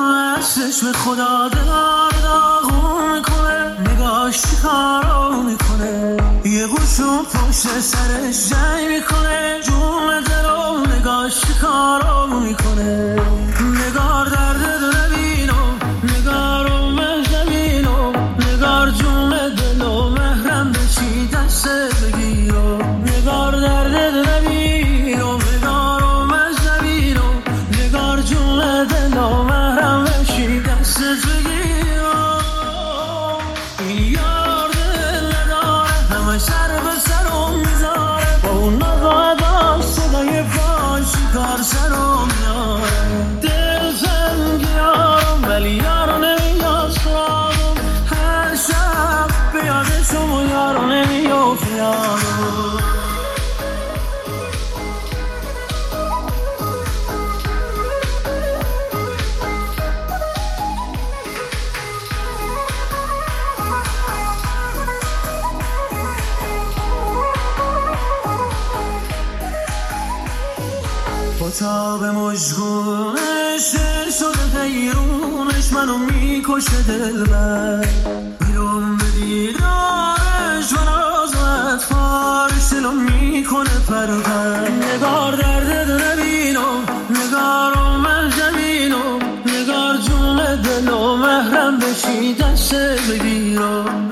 چشم خدا دلار داغون میکنه، نگاش چیکارو میکنه، یه گوشو پشت سرش جنگ میکنه، جون دلو نگاش چیکارو میکنه. نگار درد دل بینو، نگارو مهربینو، نگار جون دلو محرم بشی دست بگیرو. نگار درد دل بینو، نگارو مهربینو، نگار جون دلو محرم بشی دست بگیرو. این یار دل نداره، همه سر به سرم میذاره، با اون نقاداش صدای پاش کار سرم میاره. دل زنگ یارم ولی یارو نمیاد سراغم، هر شب به یادشم و یارو نمیافت یارم. تا به مشغولش دل شده حیرونش، منو میکشه دلبر، بیرون به دیدارش من آزمت فارش دلو میکنه پرپر. نگار درد دل بینو، نگارو من زمینو، نگار جون دلو محرم بشی دست بگیرو.